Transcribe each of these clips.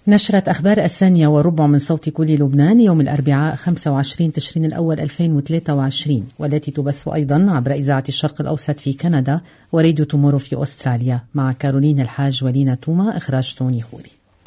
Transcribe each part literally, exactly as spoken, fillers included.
نشرت أخبار الثانية وربع من صوت كل لبنان يوم الأربعاء خمسة وعشرين تشرين الأول ألفين وثلاثة وعشرين، والتي تبث أيضا عبر إذاعة الشرق الأوسط في كندا وراديو تومورو في أستراليا، مع كارولين الحاج ولينا توما، إخراج توني خوري.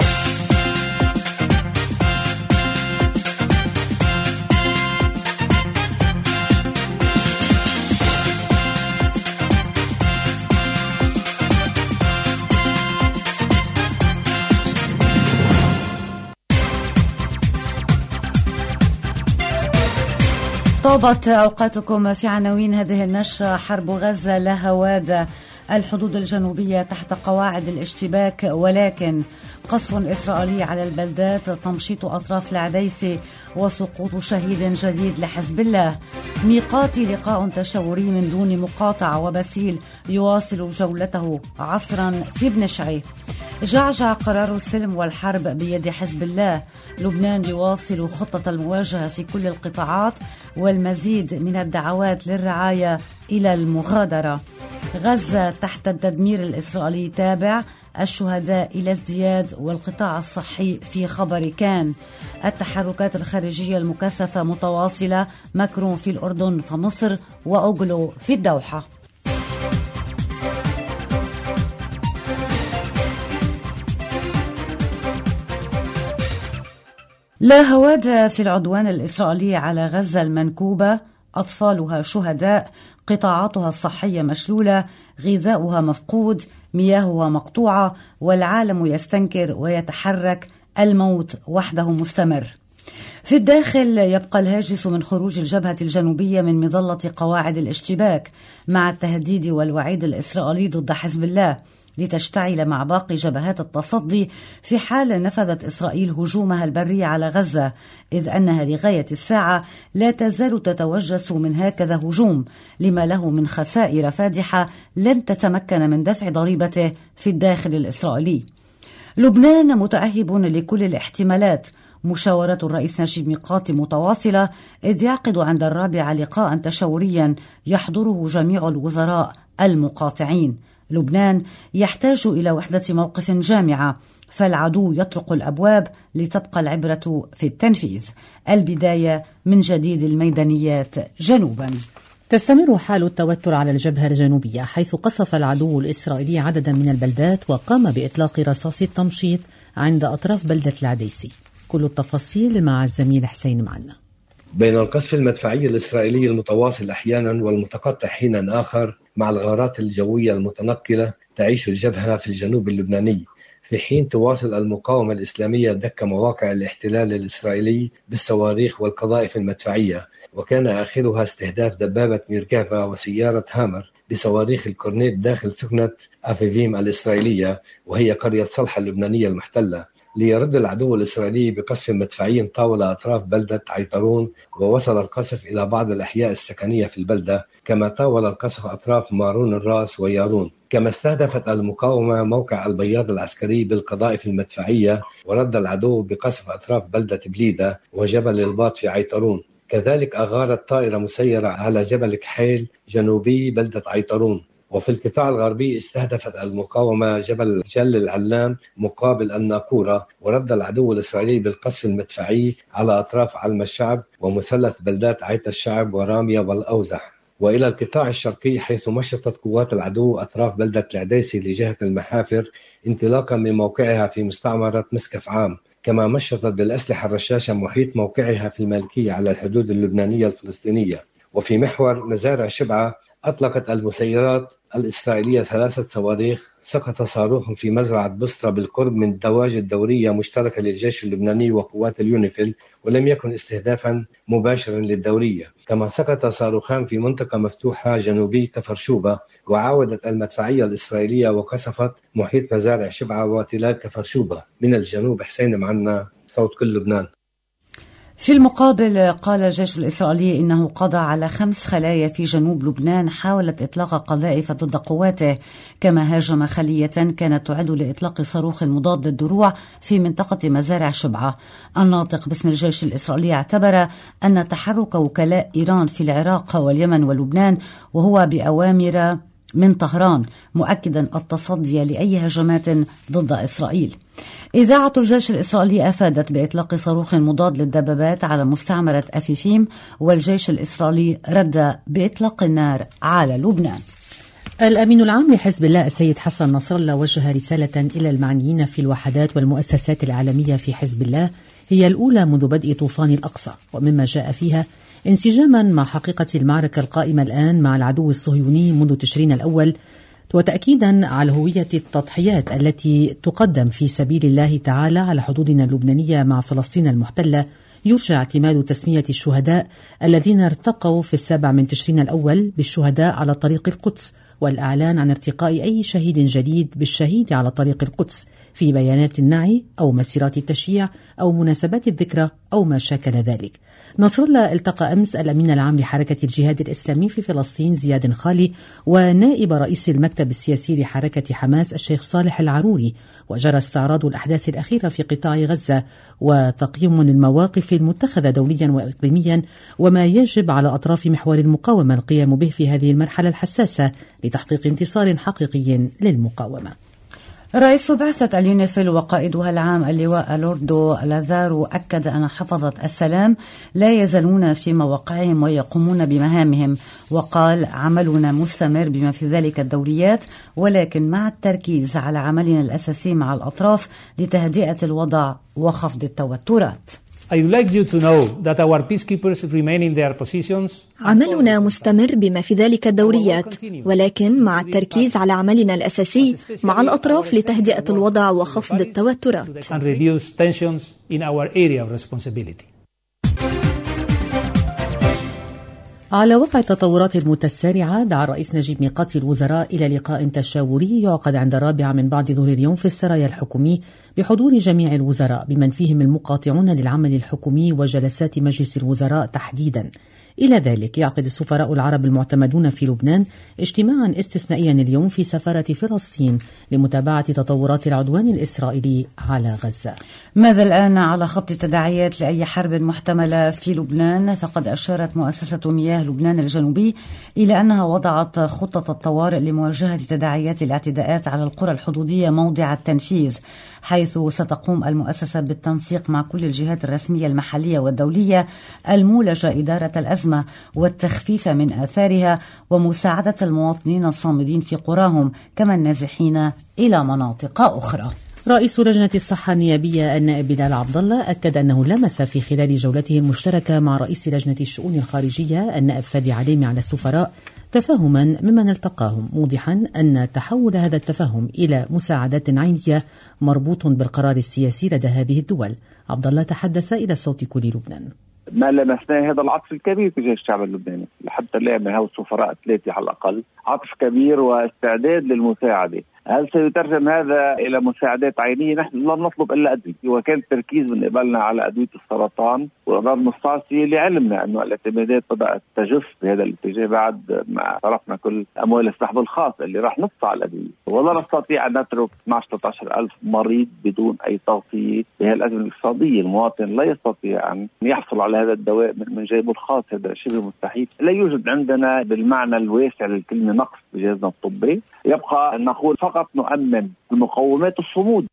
طابت أوقاتكم في عناوين هذه النشرة. حرب غزة لا هوادة، الحدود الجنوبية تحت قواعد الاشتباك، ولكن قصف إسرائيلي على البلدات، تمشيط أطراف العديسي وسقوط شهيد جديد لحزب الله. ميقاتي لقاء تشاوري من دون مقاطعة، وباسيل يواصل جولته عصرا في بن شعي. جعجع قرار السلم والحرب بيد حزب الله. لبنان يواصل خطة المواجهة في كل القطاعات، والمزيد من الدعوات للرعاية إلى المغادرة. غزة تحت التدمير الإسرائيلي تابع، الشهداء إلى ازدياد، والقطاع الصحي في خبر كان. التحركات الخارجية المكثفة متواصلة، ماكرون في الأردن فمصر، وأوغلو في الدوحة. لا هوادة في العدوان الإسرائيلي على غزة المنكوبة، أطفالها شهداء، قطاعاتها الصحية مشلولة، غذاؤها مفقود، مياهها مقطوعة، والعالم يستنكر ويتحرك، الموت وحده مستمر. في الداخل يبقى الهاجس من خروج الجبهة الجنوبية من مظلة قواعد الاشتباك، مع التهديد والوعيد الإسرائيلي ضد حزب الله لتشتعل مع باقي جبهات التصدي في حال نفذت إسرائيل هجومها البري على غزة، إذ أنها لغاية الساعة لا تزال تتوجس من هكذا هجوم، لما له من خسائر فادحة لن تتمكن من دفع ضريبته في الداخل الإسرائيلي. لبنان متأهب لكل الاحتمالات. مشاورة الرئيس نجيب ميقاتي متواصلة، إذ يعقد عند الرابعة لقاء تشاوريا يحضره جميع الوزراء المقاطعين. لبنان يحتاج إلى وحدة موقف جامعة، فالعدو يطرق الأبواب، لتبقى العبرة في التنفيذ. البداية من جديد الميدانيات جنوبا. تستمر حال التوتر على الجبهة الجنوبية، حيث قصف العدو الإسرائيلي عددا من البلدات وقام بإطلاق رصاص التمشيط عند أطراف بلدة العديسي. كل التفاصيل مع الزميل حسين معنا. بين القصف المدفعي الإسرائيلي المتواصل أحيانا والمتقطع حينا آخر، مع الغارات الجوية المتنقلة، تعيش الجبهة في الجنوب اللبناني، في حين تواصل المقاومة الإسلامية دك مواقع الاحتلال الإسرائيلي بالصواريخ والقذائف المدفعية، وكان آخرها استهداف دبابة ميركافا وسيارة هامر بصواريخ الكورنيت داخل سكنة أفيفيم الإسرائيلية، وهي قرية صلحة اللبنانية المحتلة، ليرد العدو الإسرائيلي بقصف مدفعي طاول أطراف بلدة عيطرون، ووصل القصف إلى بعض الأحياء السكنية في البلدة، كما طاول القصف أطراف مارون الراس ويارون. كما استهدفت المقاومة موقع البياض العسكري بالقذائف المدفعية، ورد العدو بقصف أطراف بلدة بليدة وجبل الباط في عيطرون. كذلك أغارت طائرة مسيرة على جبل كحيل جنوبي بلدة عيطرون. وفي القطاع الغربي استهدفت المقاومة جبل جل العلام مقابل الناقورة، ورد العدو الإسرائيلي بالقصف المدفعي على أطراف علم الشعب ومثلث بلدات عيت الشعب ورامية والأوزح. وإلى القطاع الشرقي، حيث مشطت قوات العدو أطراف بلدة العديسي لجهة المحافر، انطلاقا من موقعها في مستعمرة مسكف عام. كما مشطت بالأسلحة الرشاشة محيط موقعها في المالكية على الحدود اللبنانية الفلسطينية. وفي محور مزارع شبعة، أطلقت المسيرات الإسرائيلية ثلاثة صواريخ. سقط صاروخ في مزرعة بسطرة بالقرب من الدواجن الدورية مشتركة للجيش اللبناني وقوات اليونيفيل، ولم يكن استهدافا مباشرا للدورية. كما سقط صاروخان في منطقة مفتوحة جنوبي كفر شوبة، وعاودت المدفعية الإسرائيلية وقصفت محيط مزارع شبعة وتلال كفر شوبة. من الجنوب حسين معنا، صوت كل لبنان. في المقابل، قال الجيش الإسرائيلي إنه قضى على خمس خلايا في جنوب لبنان حاولت إطلاق قذائف ضد قواته، كما هاجم خلية كانت تعد لإطلاق صاروخ مضاد للدروع في منطقة مزارع شبعة. الناطق باسم الجيش الإسرائيلي اعتبر أن تحرك وكلاء إيران في العراق واليمن ولبنان، وهو بأوامر من طهران، مؤكدا التصدي لأي هجمات ضد إسرائيل. إذاعة الجيش الإسرائيلي أفادت بإطلاق صاروخ مضاد للدبابات على مستعمرة أفيفيم، والجيش الإسرائيلي رد بإطلاق النار على لبنان. الأمين العام لحزب الله السيد حسن نصر الله وجه رسالة إلى المعنيين في الوحدات والمؤسسات الإعلامية في حزب الله هي الأولى منذ بدء طوفان الأقصى، ومما جاء فيها انسجاما مع حقيقة المعركة القائمة الآن مع العدو الصهيوني منذ تشرين الأول، وتأكيدا على هوية التضحيات التي تقدم في سبيل الله تعالى على حدودنا اللبنانية مع فلسطين المحتلة. يرجى اعتماد تسمية الشهداء الذين ارتقوا في السابع من تشرين الأول بالشهداء على طريق القدس، والإعلان عن ارتقاء أي شهيد جديد بالشهيد على طريق القدس في بيانات النعي أو مسيرات التشييع أو مناسبات الذكرى أو ما شاكل ذلك. نصر الله التقى أمس الأمين العام لحركة الجهاد الإسلامي في فلسطين زياد خالي ونائب رئيس المكتب السياسي لحركة حماس الشيخ صالح العروري، وجرى استعراض الأحداث الأخيرة في قطاع غزة وتقييم المواقف المتخذة دوليا وإقليميا وما يجب على أطراف محور المقاومة القيام به في هذه المرحلة الحساسة لتحقيق انتصار حقيقي للمقاومة. رئيس بعثة اليونيفيل وقائدها العام اللواء لوردو لازارو أكد أن حفظة السلام لا يزالون في مواقعهم ويقومون بمهامهم، وقال: عملنا مستمر بما في ذلك الدوريات، ولكن مع التركيز على عملنا الأساسي مع الأطراف لتهدئة الوضع وخفض التوترات. I would like you to know that our peacekeepers remain in their positions. عملنا مستمر بما في ذلك الدوريات، ولكن مع التركيز على عملنا الأساسي مع الأطراف لتهدئة الوضع وخفض التوترات. على وقع التطورات المتسارعة، دعا الرئيس نجيب ميقاتي الوزراء إلى لقاء تشاوري يعقد عند الرابعة من بعد ظهر اليوم في السرايا الحكومي بحضور جميع الوزراء بمن فيهم المقاطعون للعمل الحكومي وجلسات مجلس الوزراء تحديدا. إلى ذلك يعقد السفراء العرب المعتمدون في لبنان اجتماعا استثنائيا اليوم في سفارة فلسطين لمتابعة تطورات العدوان الإسرائيلي على غزة. ماذا الآن على خط التداعيات لأي حرب محتملة في لبنان؟ فقد أشارت مؤسسة مياه لبنان الجنوبي إلى أنها وضعت خطة الطوارئ لمواجهة تداعيات الاعتداءات على القرى الحدودية موضع التنفيذ، حيث ستقوم المؤسسة بالتنسيق مع كل الجهات الرسمية المحلية والدولية المولجة إدارة الأزمة والتخفيف من آثارها ومساعدة المواطنين الصامدين في قراهم كما النازحين إلى مناطق أخرى. رئيس لجنة الصحة النيابية النائب بلال عبد الله أكد أنه لمس في خلال جولته المشتركة مع رئيس لجنة الشؤون الخارجية النائب فادي عليمي على السفراء تفاهما ممن التقاهم، موضحا أن تحول هذا التفاهم إلى مساعدات عينية مربوط بالقرار السياسي لدى هذه الدول. عبد الله تحدث إلى صوت كل لبنان. ما لمسناه هذا العطف الكبير تجاه الشعب اللبناني لحتى الآن من هؤلاء السفراء ثلاثة على الأقل، عطف كبير واستعداد للمساعدة. هل سيترجم هذا إلى مساعدات عينية؟ نحن لم نطلب إلا أدوية، وكان التركيز من قبلنا على أدوية السرطان والأمراض النصاصية، لعلمنا أنه الاعتمادات بدأت تجف بهذا الاتجاه بعد ما صرفنا كل أموال السحب الخاص اللي راح ندفع الأدوية، ولا نستطيع أن نترك اثني عشر ثلاثة عشر ألف مريض بدون أي تغطية بهذه الأزمة الاقتصادية. المواطن لا يستطيع أن يحصل على هذا الدواء من جيبه الخاص، هذا شبه مستحيل. لا يوجد عندنا بالمعنى الواسع للكلمة نقص بجهازنا الطبي، يبقى أن نقول فقط نؤمن بمقومات الصمود.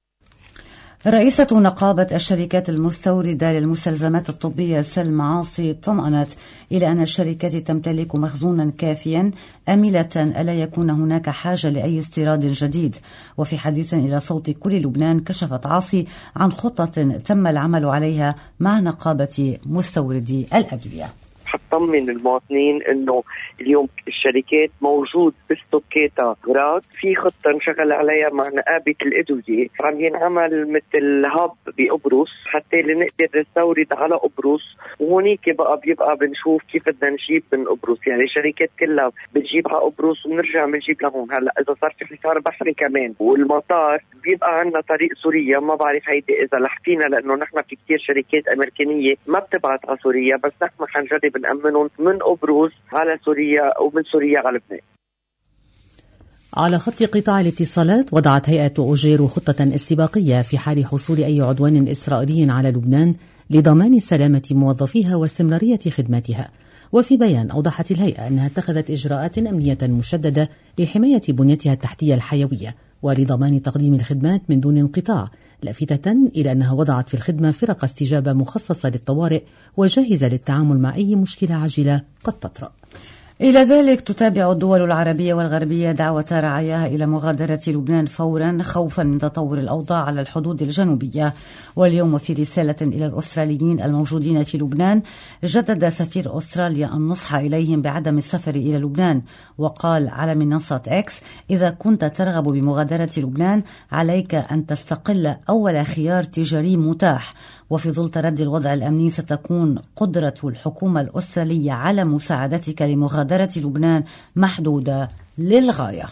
رئيسة نقابة الشركات المستوردة للمستلزمات الطبية سلمى عاصي طمأنت إلى أن الشركات تمتلك مخزونا كافيا أملة ألا يكون هناك حاجة لأي استيراد جديد. وفي حديث إلى صوت كل لبنان كشفت عاصي عن خطة تم العمل عليها مع نقابة مستوردي الأدوية. حطمن المواطنين انه اليوم الشركات موجود بستوكيتها غراض، في خطه نشغل عليها مع نقابه الادويه، عم ينعمل مثل هاب بقبرص حتى لنقدر نستورد على قبرص، وهونيك بقى بيبقى بنشوف كيف بدنا نجيب من قبرص. يعني الشركات كلها بتجيب على قبرص وبنرجع بنجيب لهون. هلا اذا صار في حصار بحري كمان والمطار بيبقى عندنا طريق سوريا، ما بعرف هيدي اذا لحقينا، لانه نحن في كثير شركات امريكانيه ما بتبعت على سوريا، بس نحن حنجرب نأمنهم من قبرص على سوريا ومن سوريا على لبنان. على خط قطاع الاتصالات، وضعت هيئة أوجيرو خطة استباقية في حال حصول أي عدوان إسرائيلي على لبنان لضمان سلامة موظفيها واستمرارية خدماتها. وفي بيان أوضحت الهيئة أنها اتخذت إجراءات أمنية مشددة لحماية بنيتها التحتية الحيوية ولضمان تقديم الخدمات من دون انقطاع، لافتة إلى أنها وضعت في الخدمة فرق استجابة مخصصة للطوارئ وجاهزة للتعامل مع أي مشكلة عاجلة قد تطرأ. إلى ذلك تتابع الدول العربية والغربية دعوة رعاياها إلى مغادرة لبنان فورا خوفا من تطور الأوضاع على الحدود الجنوبية. واليوم في رسالة إلى الأستراليين الموجودين في لبنان جدد سفير أستراليا النصح إليهم بعدم السفر إلى لبنان، وقال على منصة إكس: إذا كنت ترغب بمغادرة لبنان عليك أن تستقل أول خيار تجاري متاح، وفي ظل تردي الوضع الأمني ستكون قدرة الحكومة الأسترالية على مساعدتك لمغادرة لبنان محدودة للغاية.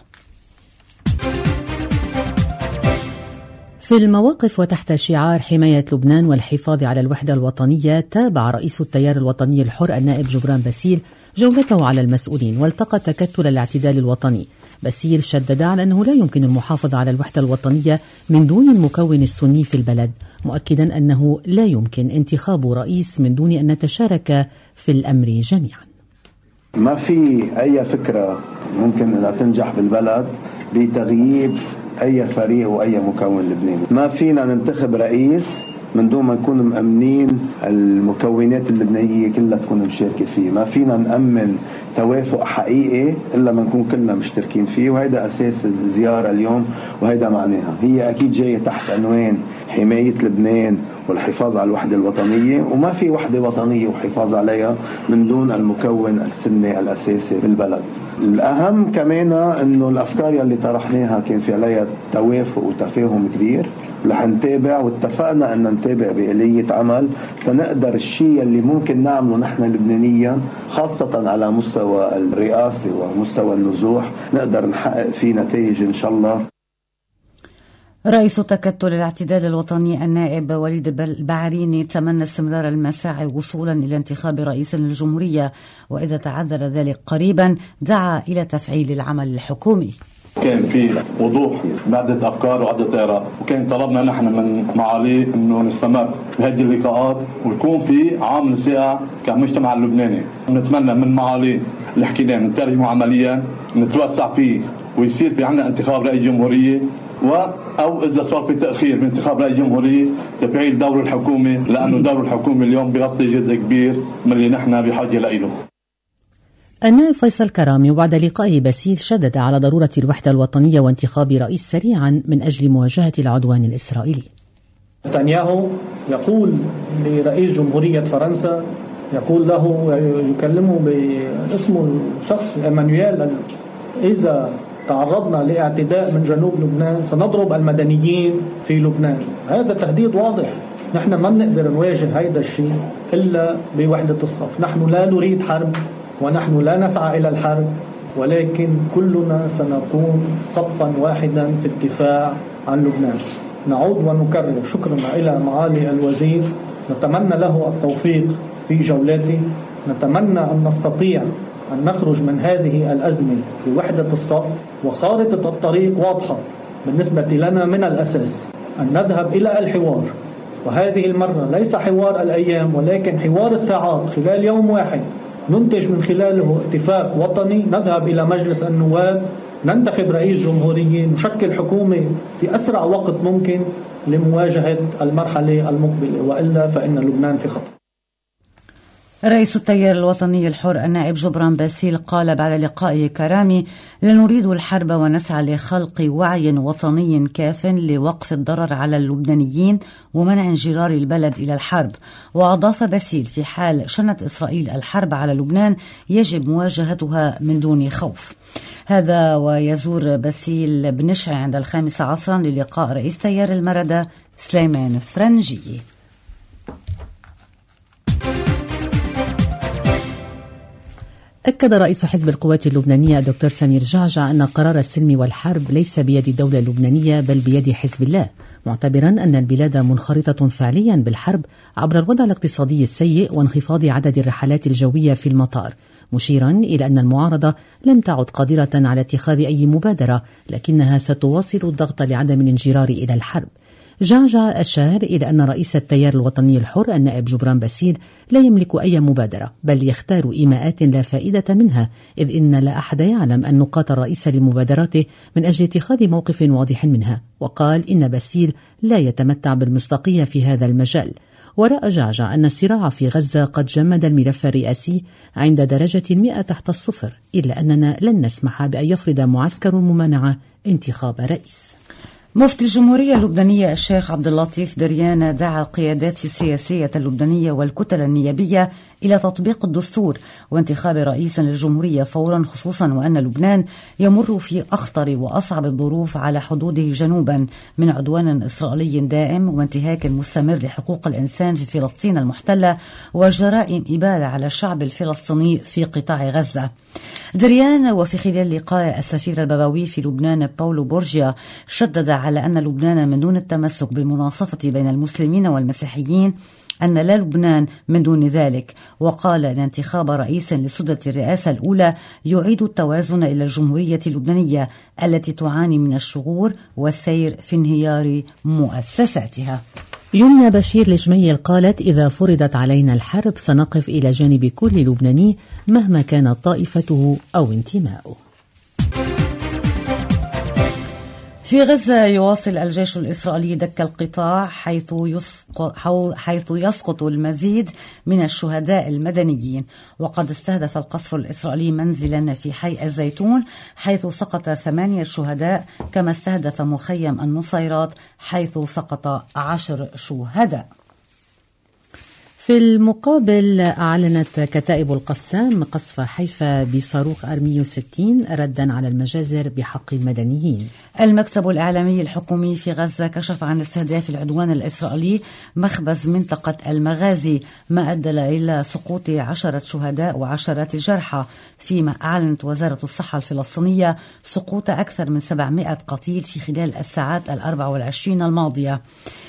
في المواقف وتحت شعار حماية لبنان والحفاظ على الوحدة الوطنية، تابع رئيس التيار الوطني الحر النائب جبران باسيل جولته على المسؤولين والتقى تكتل الاعتدال الوطني. باسيل شدد على أنه لا يمكن المحافظة على الوحدة الوطنية من دون المكون السني في البلد، مؤكدا أنه لا يمكن انتخاب رئيس من دون أن نتشارك في الأمر جميعا. ما في أي فكرة ممكن أنها تنجح بالبلد بتغييب أي فريق وأي مكون لبناني. ما فينا ننتخب رئيس من دون ما نكون مأمنين المكونات اللبنانية كلها تكون مشاركة فيه. ما فينا نأمن توافق حقيقي إلا ما نكون كلنا مشتركين فيه، وهذا أساس الزيارة اليوم، وهذا معناها هي أكيد جاية تحت عنوان حماية لبنان والحفاظ على الوحدة الوطنية، وما في وحدة وطنية وحفاظ عليها من دون المكون السني الأساسي بالبلد. الأهم كمان أنه الأفكار اللي طرحناها كان في عليها توافق وتفاهم كبير، رح نتابع واتفقنا أن نتابع بآلية عمل تنقدر الشيء اللي ممكن نعمله نحن لبنانيا خاصة على مستوى الرئاسة ومستوى النزوح نقدر نحقق فيه نتائج إن شاء الله. رئيس تكتل الاعتدال الوطني النائب وليد البعريني تمنى استمرار المساعي وصولا إلى انتخاب رئيس للجمهورية، وإذا تعذر ذلك قريبا دعا إلى تفعيل العمل الحكومي. كان في وضوح بعدة أفكار وعدة آراء، وكان طلبنا نحن من معاليه إنه نستمر بهذه اللقاءات ويكون في عامل ثقة كمجتمع اللبناني. نتمنى من معاليه اللي حكيناه نترجمه عمليا نتوسع فيه ويصير في عنا انتخاب رئيس جمهورية، و أو إذا صار في تأخير من انتخاب رئيس جمهورية تفعيل دور الحكومة، لأنه دور الحكومة اليوم بيغطي جزء كبير من اللي نحن بحاجة له. النائب فيصل كرامي وبعد لقائه باسيل شدد على ضرورة الوحدة الوطنية وانتخاب رئيس سريعا من أجل مواجهة العدوان الإسرائيلي. نتنياهو يقول لرئيس جمهورية فرنسا، يقول له يكلمه باسمه الشخص إيمانويل، إذا تعرضنا لاعتداء من جنوب لبنان سنضرب المدنيين في لبنان. هذا تهديد واضح. نحن ما بنقدر نواجه هذا الشيء إلا بوحدة الصف. نحن لا نريد حرب ونحن لا نسعى إلى الحرب، ولكن كلنا سنكون صفا واحدا في الدفاع عن لبنان. نعود ونكرر شكرنا إلى معالي الوزير، نتمنى له التوفيق في جولاته، نتمنى أن نستطيع أن نخرج من هذه الأزمة بوحدة الصف، وخارطة الطريق واضحة بالنسبة لنا من الأساس أن نذهب إلى الحوار، وهذه المرة ليس حوار الأيام ولكن حوار الساعات. خلال يوم واحد ننتج من خلاله اتفاق وطني، نذهب إلى مجلس النواب، ننتخب رئيس جمهورية، نشكل حكومة في أسرع وقت ممكن لمواجهة المرحلة المقبلة، وإلا فإن لبنان في خطر. رئيس التيار الوطني الحر النائب جبران باسيل قال بعد لقائه كرامي: لا نريد الحرب ونسعى لخلق وعي وطني كاف لوقف الضرر على اللبنانيين ومنع انجرار البلد إلى الحرب. وأضاف باسيل: في حال شنت إسرائيل الحرب على لبنان يجب مواجهتها من دون خوف. هذا ويزور باسيل بنشع عند الخامسة عصرا للقاء رئيس تيار المردة سليمان فرنجي. أكد رئيس حزب القوات اللبنانية الدكتور سمير جعجع أن قرار السلم والحرب ليس بيد الدولة اللبنانية بل بيد حزب الله، معتبرا أن البلاد منخرطة فعليا بالحرب عبر الوضع الاقتصادي السيء وانخفاض عدد الرحلات الجوية في المطار، مشيرا إلى أن المعارضة لم تعد قادرة على اتخاذ أي مبادرة لكنها ستواصل الضغط لعدم الانجرار إلى الحرب. جعجع أشار إلى أن رئيس التيار الوطني الحر النائب جبران باسيل لا يملك أي مبادرة، بل يختار إيماءات لا فائدة منها، إذ إن لا أحد يعلم أن نقاط الرئيس لمبادراته من أجل اتخاذ موقف واضح منها. وقال إن باسيل لا يتمتع بالمصداقية في هذا المجال. ورأى جعجع أن الصراع في غزة قد جمد الملف الرئاسي عند درجة المئة تحت الصفر، إلا أننا لن نسمح بأن يفرض معسكر الممانعة انتخاب رئيس. مفتي الجمهورية اللبنانية الشيخ عبد اللطيف دريان دعا القيادات السياسية اللبنانية والكتل النيابية إلى تطبيق الدستور وانتخاب رئيس للجمهورية فورا، خصوصا وأن لبنان يمر في أخطر وأصعب الظروف على حدوده جنوبا من عدوان إسرائيلي دائم وانتهاك مستمر لحقوق الإنسان في فلسطين المحتلة وجرائم إبادة على الشعب الفلسطيني في قطاع غزة. دريان وفي خلال لقاء السفير البابوي في لبنان باولو بورجيا شدد على أن لبنان من دون التمسك بالمناصفة بين المسلمين والمسيحيين أن لا لبنان من دون ذلك، وقال أن انتخاب رئيس لسدة الرئاسة الأولى يعيد التوازن إلى الجمهورية اللبنانية التي تعاني من الشغور والسير في انهيار مؤسساتها. يمنى بشير الجميل قالت: إذا فرضت علينا الحرب سنقف إلى جانب كل لبناني مهما كانت طائفته أو انتماؤه. في غزة يواصل الجيش الإسرائيلي دك القطاع حيث يسقط, حيث يسقط المزيد من الشهداء المدنيين، وقد استهدف القصف الإسرائيلي منزلا في حي الزيتون حيث سقط ثمانية شهداء، كما استهدف مخيم النصيرات حيث سقط عشر شهداء. في المقابل أعلنت كتائب القسام قصف حيفا بصاروخ آر مئة وستين ردا على المجازر بحق المدنيين. المكتب الإعلامي الحكومي في غزة كشف عن استهداف العدوان الإسرائيلي مخبز منطقة المغازي، ما أدى إلى سقوط عشرة شهداء وعشرات جرحى، فيما أعلنت وزارة الصحة الفلسطينية سقوط أكثر من سبعمائة قتيل في خلال الساعات الأربع والعشرين الماضية،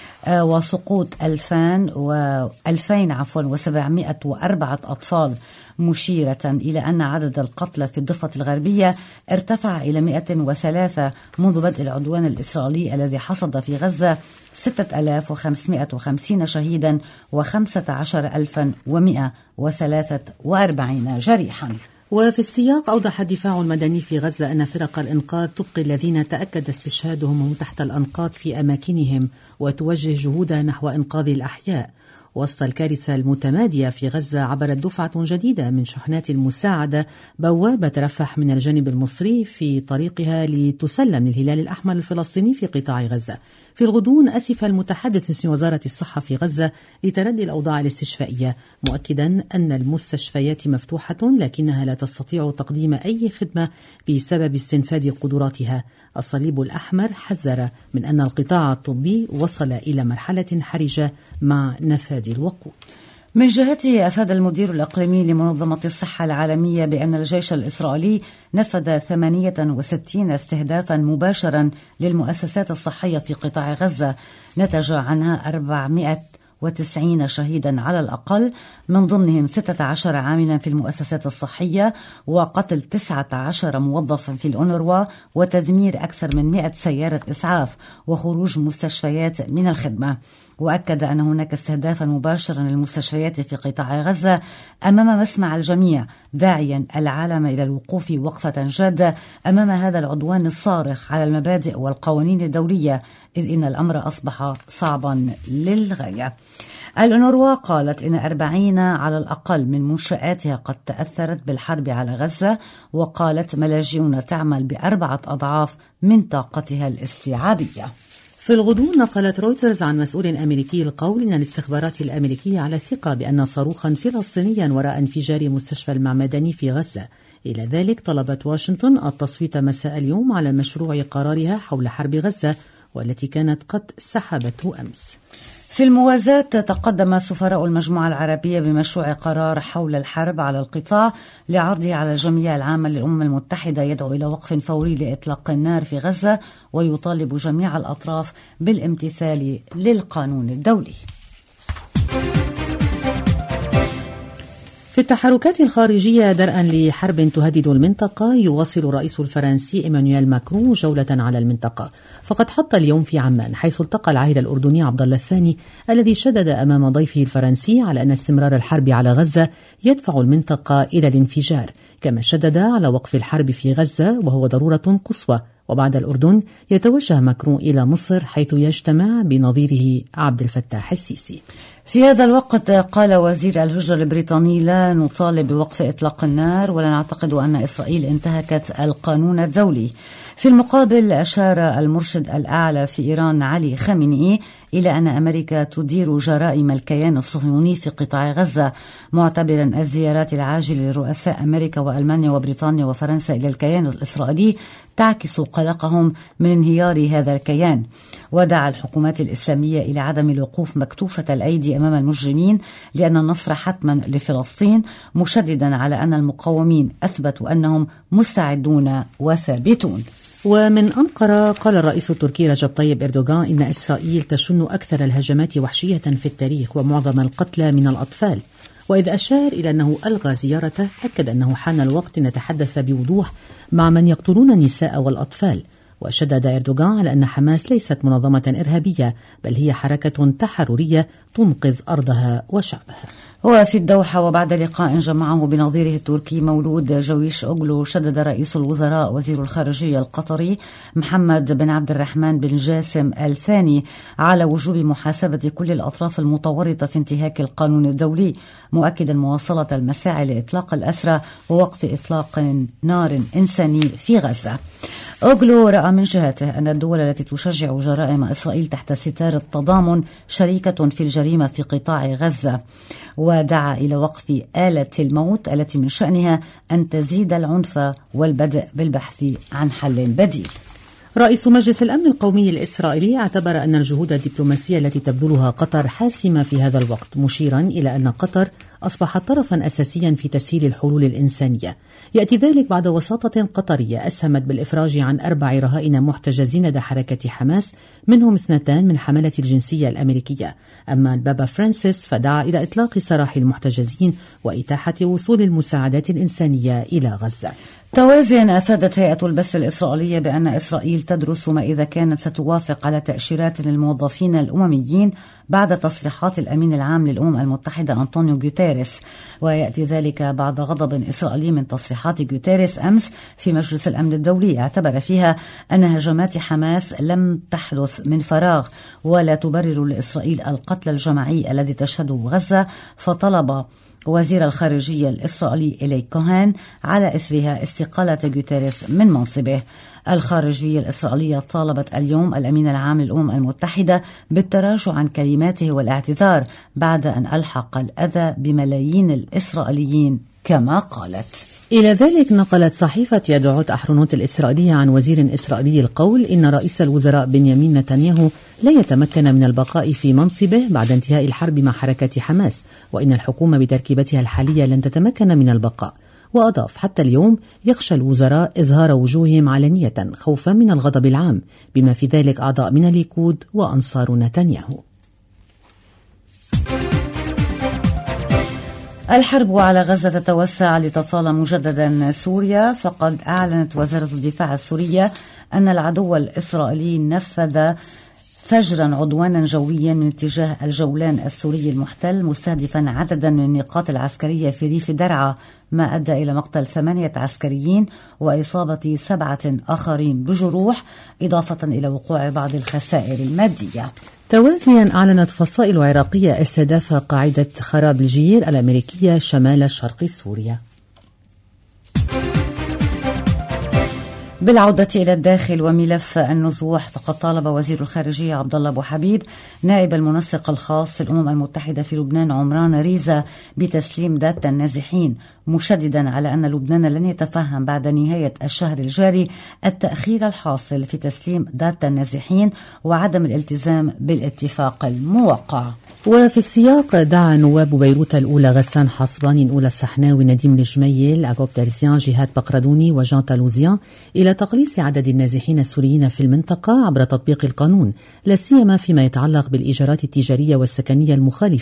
وسقوط ألفين وألفين عفوا وسبعمائة وأربعة أطفال، مشيرة إلى أن عدد القتلى في الضفة الغربية ارتفع إلى مئة وثلاثة منذ بدء العدوان الإسرائيلي الذي حصد في غزة ستة آلاف وخمسمائة وخمسين شهيدا وخمسة عشر ألفا ومئة وثلاثة وأربعين جريحا. وفي السياق أوضح الدفاع المدني في غزة أن فرق الإنقاذ تبقي الذين تأكد استشهادهم هم تحت الأنقاض في أماكنهم وتوجه جهودها نحو إنقاذ الأحياء. وسط الكارثة المتمادية في غزة عبرت دفعة جديدة من شحنات المساعدة بوابة رفح من الجانب المصري في طريقها لتسلم للهلال الأحمر الفلسطيني في قطاع غزة. في الغضون أسف المتحدث باسم وزارة الصحة في غزة لتردي الأوضاع الاستشفائية، مؤكدا أن المستشفيات مفتوحة لكنها لا تستطيع تقديم أي خدمة بسبب استنفاد قدراتها. الصليب الأحمر حذر من أن القطاع الطبي وصل إلى مرحلة حرجة مع نفاذ الوقود. من جهته أفاد المدير الإقليمي لمنظمة الصحة العالمية بأن الجيش الإسرائيلي نفذ ثمانية وستين استهدافا مباشرا للمؤسسات الصحية في قطاع غزة، نتج عنها أربعمائة وتسعين شهيدا على الأقل، من ضمنهم ستة عشر عاملا في المؤسسات الصحية وقتل تسعة عشر موظفا في الأونروا وتدمير أكثر من مئة سيارة إسعاف وخروج مستشفيات من الخدمة. وأكد أن هناك استهدافا مباشرا للمستشفيات في قطاع غزة أمام مسمع الجميع، داعيا العالم إلى الوقوف وقفة جادة أمام هذا العدوان الصارخ على المبادئ والقوانين الدولية، إذ إن الأمر أصبح صعبا للغاية. الأونروا قالت إن أربعين على الأقل من منشآتها قد تأثرت بالحرب على غزة، وقالت ملاجئون تعمل بأربعة أضعاف من طاقتها الاستيعابية. في الغضون نقلت رويترز عن مسؤول أمريكي القول إن الاستخبارات الأمريكية على ثقة بأن صاروخا فلسطينيا وراء انفجار مستشفى المعمداني في غزة. إلى ذلك طلبت واشنطن التصويت مساء اليوم على مشروع قرارها حول حرب غزة والتي كانت قد سحبته أمس. في الموازاة تقدم سفراء المجموعة العربية بمشروع قرار حول الحرب على القطاع لعرضه على الجمعية العامة للأمم المتحدة، يدعو إلى وقف فوري لإطلاق النار في غزة ويطالب جميع الأطراف بالامتثال للقانون الدولي. في التحركات الخارجية درءا لحرب تهدد المنطقة، يواصل الرئيس الفرنسي إيمانويل ماكرون جولة على المنطقة، فقد حط اليوم في عمان حيث التقى العاهل الأردني عبد الله الثاني الذي شدد أمام ضيفه الفرنسي على أن استمرار الحرب على غزة يدفع المنطقة إلى الانفجار، كما شدد على وقف الحرب في غزة وهو ضرورة قصوى. وبعد الأردن يتوجه ماكرون إلى مصر حيث يجتمع بنظيره عبد الفتاح السيسي. في هذا الوقت قال وزير الهجرة البريطاني: لا نطالب بوقف إطلاق النار ولا نعتقد أن إسرائيل انتهكت القانون الدولي. في المقابل أشار المرشد الأعلى في إيران علي خامنئي إلى أن أمريكا تدير جرائم الكيان الصهيوني في قطاع غزة، معتبرا الزيارات العاجلة لرؤساء أمريكا وألمانيا وبريطانيا وفرنسا إلى الكيان الإسرائيلي تعكس قلقهم من انهيار هذا الكيان. ودعا الحكومات الإسلامية إلى عدم الوقوف مكتوفة الأيدي أمام المجرمين لأن النصر حتما لفلسطين، مشددا على أن المقاومين أثبتوا أنهم مستعدون وثابتون. ومن أنقرة قال الرئيس التركي رجب طيب إردوغان إن إسرائيل تشن أكثر الهجمات وحشية في التاريخ ومعظم القتلى من الأطفال، وإذ أشار إلى أنه ألغى زيارته أكد أنه حان الوقت أن نتحدث بوضوح مع من يقتلون النساء والأطفال. وشدد إردوغان على أن حماس ليست منظمة إرهابية بل هي حركة تحررية تنقذ أرضها وشعبها. وفي الدوحة وبعد لقاء جمعه بنظيره التركي مولود جويش أوغلو، شدد رئيس الوزراء وزير الخارجية القطري محمد بن عبد الرحمن بن جاسم الثاني على وجوب محاسبة كل الأطراف المتورطة في انتهاك القانون الدولي، مؤكدا مواصلة المساعي لإطلاق الأسرى ووقف إطلاق نار إنساني في غزة. أوغلو رأى من جهته أن الدول التي تشجع جرائم إسرائيل تحت ستار التضامن شريكة في الجريمة في قطاع غزة، ودعا إلى وقف آلة الموت التي من شأنها أن تزيد العنف والبدء بالبحث عن حل بديل. رئيس مجلس الأمن القومي الإسرائيلي اعتبر أن الجهود الدبلوماسية التي تبذلها قطر حاسمة في هذا الوقت، مشيرا إلى أن قطر أصبحت طرفا أساسيا في تسهيل الحلول الإنسانية. يأتي ذلك بعد وساطة قطرية أسهمت بالإفراج عن أربع رهائن محتجزين لدى حركة حماس، منهم اثنتان من حملة الجنسية الأمريكية. أما البابا فرانسيس فدعا إلى إطلاق سراح المحتجزين وإتاحة وصول المساعدات الإنسانية إلى غزة. توازيا أفادت هيئة البث الإسرائيلية بأن إسرائيل تدرس ما إذا كانت ستوافق على تأشيرات للموظفين الأمميين بعد تصريحات الأمين العام للأمم المتحدة أنطونيو غوتيريس، ويأتي ذلك بعد غضب إسرائيلي من تصريحات غوتيريس أمس في مجلس الأمن الدولي، اعتبر فيها أن هجمات حماس لم تحدث من فراغ ولا تبرر لإسرائيل القتل الجماعي الذي تشهده غزة، فطلب وزير الخارجية الإسرائيلي إلي كوهان على إثرها استقالة غوتيريس من منصبه. الخارجية الإسرائيلية طالبت اليوم الأمين العام للأمم المتحدة بالتراجع عن كلماته والاعتذار بعد أن ألحق الأذى بملايين الإسرائيليين كما قالت. إلى ذلك نقلت صحيفة يدعوت أحرنوت الإسرائيلية عن وزير إسرائيلي القول إن رئيس الوزراء بنيامين نتنياهو لا يتمكن من البقاء في منصبه بعد انتهاء الحرب مع حركة حماس، وإن الحكومة بتركيبتها الحالية لن تتمكن من البقاء. وأضاف: حتى اليوم يخشى الوزراء إظهار وجوههم علنية خوفا من الغضب العام، بما في ذلك أعضاء من الليكود وأنصار نتنياهو. الحرب على غزة تتوسع لتطال مجددا سوريا، فقد أعلنت وزارة الدفاع السورية أن العدو الإسرائيلي نفذ فجرا عدوانا جويا من اتجاه الجولان السوري المحتل، مستهدفا عددا من النقاط العسكرية في ريف درعا، ما أدى إلى مقتل ثمانية عسكريين وإصابة سبعة آخرين بجروح، إضافة إلى وقوع بعض الخسائر المادية. توازيا أعلنت فصائل عراقية استهداف قاعدة خراب الجير الأمريكية شمال شرق سوريا. بالعودة إلى الداخل وملف النزوح، فقد طالب وزير الخارجية عبد الله أبو حبيب نائب المنسق الخاص للأمم المتحدة في لبنان عمران ريزا بتسليم داتا النازحين، مشددا على أن لبنان لن يتفهم بعد نهاية الشهر الجاري التأخير الحاصل في تسليم داتا النازحين وعدم الالتزام بالاتفاق الموقع. وفي السياق دعا نواب بيروت الأولى غسان حصباني أولى السحناوي نديم الجميل أغوب ترزيان جهاد بقردوني وجان تالوزيان إلى تقليص عدد النازحين السوريين في المنطقة عبر تطبيق القانون، لا سيما فيما يتعلق بالإيجارات التجارية والسكنية المخالفة،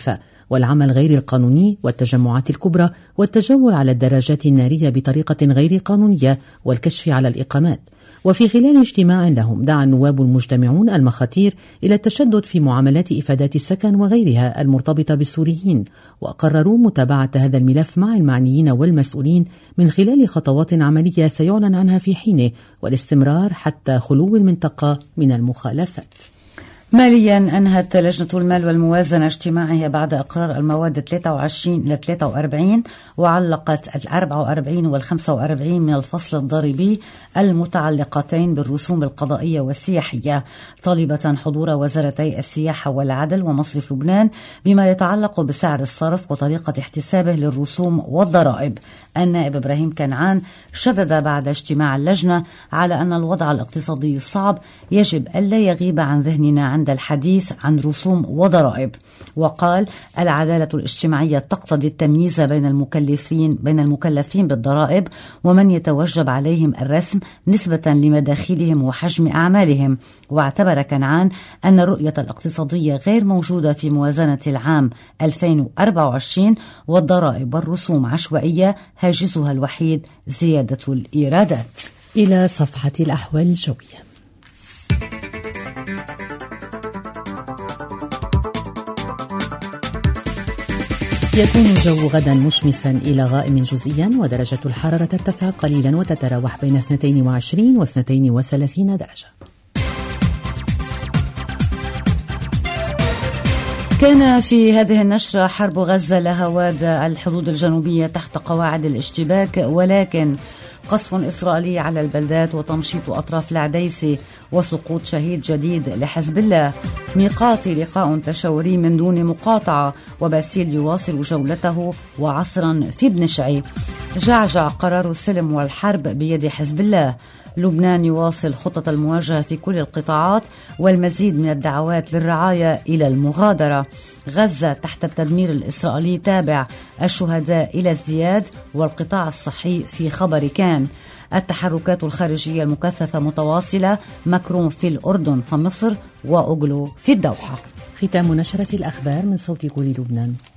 والعمل غير القانوني والتجمعات الكبرى والتجول على الدراجات النارية بطريقة غير قانونية والكشف على الإقامات. وفي خلال اجتماع لهم دعا النواب المجتمعون المخاطير إلى التشدد في معاملات إفادات السكن وغيرها المرتبطة بالسوريين، وقرروا متابعة هذا الملف مع المعنيين والمسؤولين من خلال خطوات عملية سيعلن عنها في حينه، والاستمرار حتى خلو المنطقة من المخالفات. ماليا أنهت لجنة المال والموازنة اجتماعها بعد إقرار المواد ثلاثة وعشرين إلى ثلاثة وأربعين، وعلقت الأربعة وأربعين والخمسة وأربعين من الفصل الضريبي المتعلقتين بالرسوم القضائية والسياحية، طالبة حضور وزارتي السياحة والعدل ومصرف لبنان بما يتعلق بسعر الصرف وطريقة احتسابه للرسوم والضرائب. النائب إبراهيم كنعان شدد بعد اجتماع اللجنة على أن الوضع الاقتصادي الصعب يجب ألا يغيب عن ذهننا عند الحديث عن رسوم وضرائب، وقال العدالة الاجتماعية تقتضي التمييز بين المكلفين بين المكلفين بالضرائب ومن يتوجب عليهم الرسم نسبة لمداخيلهم وحجم أعمالهم. واعتبر كنعان أن الرؤية الاقتصادية غير موجودة في موازنة العام ألفين وأربعة وعشرين، والضرائب والرسوم عشوائية هاجسها الوحيد زيادة الإيرادات. إلى صفحة الأحوال الجوية. يكون الجو غدا مشمسا إلى غائم جزئيا، ودرجة الحرارة ترتفع قليلا وتتراوح بين اثنتين وعشرين و اثنتين وثلاثين درجة. كان في هذه النشرة حرب غزة لها واد الحدود الجنوبية تحت قواعد الاشتباك، ولكن قصف إسرائيلي على البلدات وتمشيط أطراف العديسي وسقوط شهيد جديد لحزب الله. ميقاتي لقاء تشاوري من دون مقاطعة، وباسيل يواصل جولته وعصرا في بن شعي. جعجع قرار السلم والحرب بيد حزب الله. لبنان يواصل خطة المواجهة في كل القطاعات، والمزيد من الدعوات للرعاية إلى المغادرة. غزة تحت التدمير الإسرائيلي تابع، الشهداء إلى ازدياد، والقطاع الصحي في خبر كان. التحركات الخارجية المكثفة متواصلة، مكرون في الأردن فمصر، وأوغلو في الدوحة. ختام نشرة الأخبار من صوت كل لبنان.